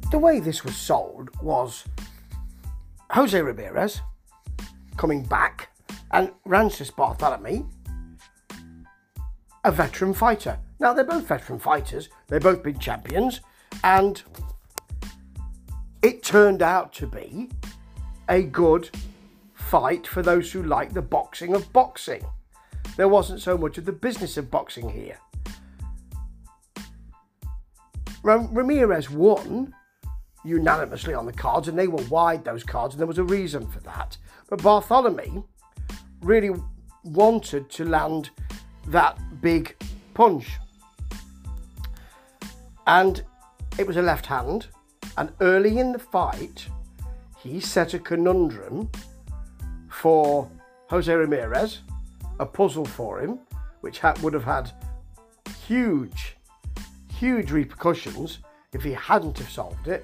the way this was sold was Jose Ramirez coming back and Rances Barthelemy, a veteran fighter. Now, they're both veteran fighters. They've both been champions. And it turned out to be a good fight for those who like the boxing of boxing. There wasn't so much of the business of boxing here. Ramirez won unanimously on the cards, and they were wide, those cards, and there was a reason for that. But Barthelemy really wanted to land that big punch. And it was a left hand, and early in the fight, he set a conundrum for Jose Ramirez, a puzzle for him, which would have had huge repercussions if he hadn't have solved it.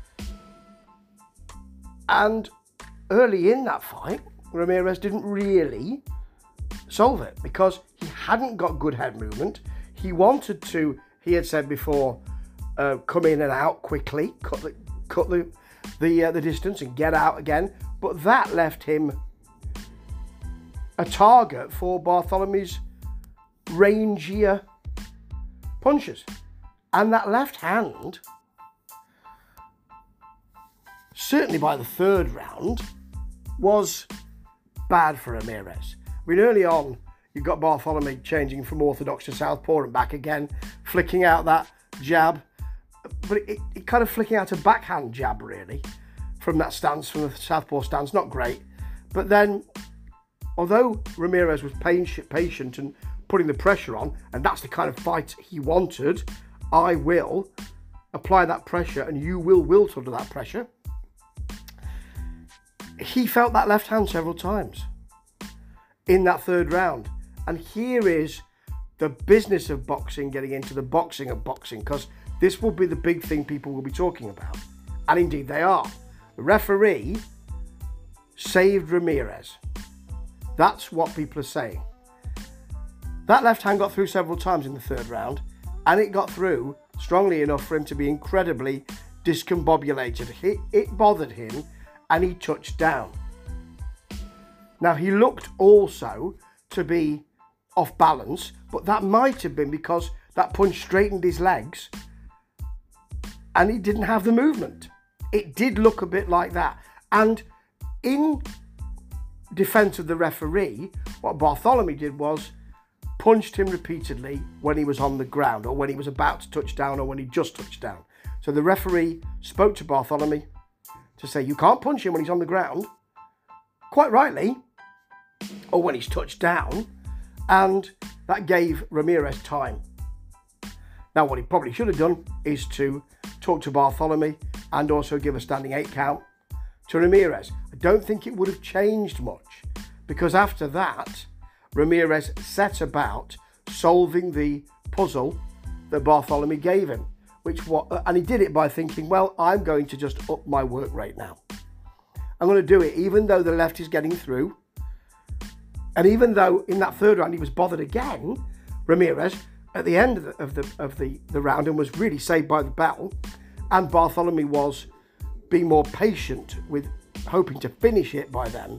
And early in that fight, Ramirez didn't really solve it because he hadn't got good head movement. He wanted to, he had said before, come in and out quickly, cut the distance and get out again. But that left him a target for Barthelemy's rangier punches. And that left hand, certainly by the third round, was bad for Ramirez. I mean, early on, you got Barthelemy changing from orthodox to southpaw and back again, flicking out that jab. But it kind of flicking out a backhand jab, really, from that stance, from the southpaw stance. Not great. But then, although Ramirez was patient and putting the pressure on, and that's the kind of fight he wanted, I will apply that pressure and you will wilt under that pressure. He felt that left hand several times in that third round. And here is the business of boxing getting into the boxing of boxing, because this will be the big thing people will be talking about. And indeed they are. The referee saved Ramirez. That's what people are saying. That left hand got through several times in the third round, and it got through strongly enough for him to be incredibly discombobulated. It bothered him, and he touched down. Now, he looked also to be off balance, but that might have been because that punch straightened his legs and he didn't have the movement. It did look a bit like that. And in defence of the referee, what Barthelemy did was punched him repeatedly when he was on the ground, or when he was about to touch down, or when he just touched down. So the referee spoke to Barthelemy to say, you can't punch him when he's on the ground, quite rightly, or when he's touched down, and that gave Ramirez time. Now, what he probably should have done is to talk to Barthelemy and also give a standing 8 count to Ramirez. I don't think it would have changed much, because after that, Ramirez set about solving the puzzle that Barthelemy gave him, and he did it by thinking, well, I'm going to just up my work rate now. I'm going to do it even though the left is getting through. And even though in that third round he was bothered again, Ramirez, at the end of the round, and was really saved by the bell, and Barthelemy was being more patient with hoping to finish it by then.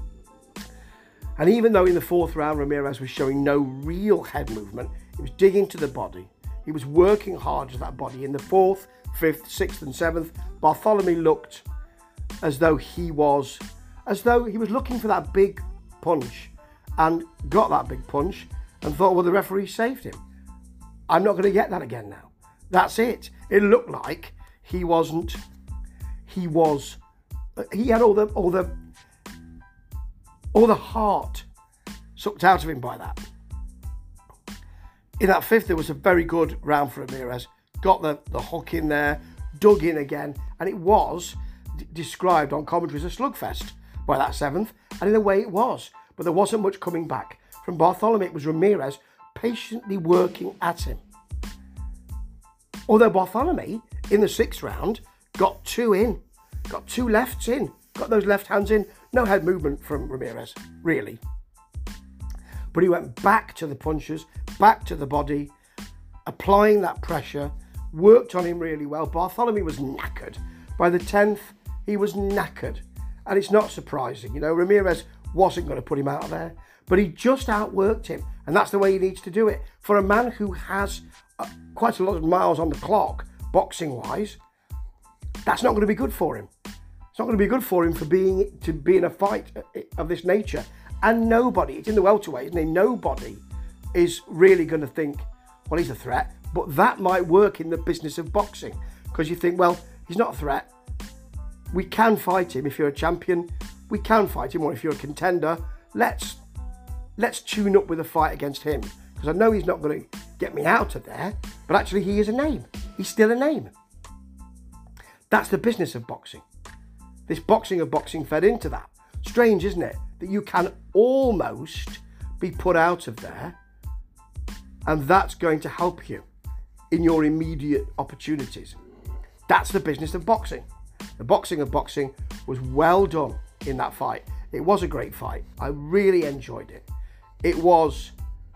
And even though in the fourth round Ramirez was showing no real head movement, he was digging to the body. He was working hard to that body. In the fourth, fifth, sixth and seventh, Barthelemy looked as though he was looking for that big punch, and got that big punch and thought, well, the referee saved him. I'm not going to get that again now. That's it. It looked like he had all the heart sucked out of him by that. In that fifth, there was a very good round for Ramirez. Got the hook in there, dug in again, and it was described on commentary as a slugfest by that seventh, and in a way it was. But there wasn't much coming back. From Barthelemy, it was Ramirez patiently working at him. Although Barthelemy, in the sixth round, got 2 in, got 2 lefts in, got those left hands in. No head movement from Ramirez, really. But he went back to the punches, back to the body, applying that pressure, worked on him really well. Bartholomew was knackered. By the 10th, he was knackered. And it's not surprising. You know, Ramirez wasn't going to put him out of there, but he just outworked him. And that's the way he needs to do it. For a man who has quite a lot of miles on the clock, boxing-wise, that's not going to be good for him. It's not going to be good for him to be in a fight of this nature. And nobody, it's in the welterweight, isn't he? Nobody is really going to think, well, he's a threat. But that might work in the business of boxing, because you think, well, he's not a threat. We can fight him if you're a champion. We can fight him, or if you're a contender, let's tune up with a fight against him, because I know he's not going to get me out of there, but actually he is a name. He's still a name. That's the business of boxing. This boxing of boxing fed into that. Strange, isn't it? That you can almost be put out of there, and that's going to help you in your immediate opportunities. That's the business of boxing. The boxing of boxing was well done in that fight. It was a great fight. I really enjoyed it. It was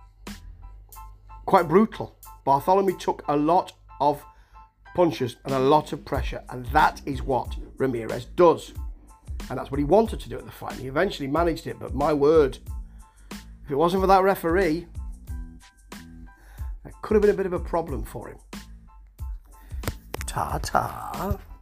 quite brutal. Bartholomew took a lot of punches and a lot of pressure, and that is what Ramirez does. And that's what he wanted to do at the fight. He eventually managed it, but my word, if it wasn't for that referee, that could have been a bit of a problem for him. Ta-ta.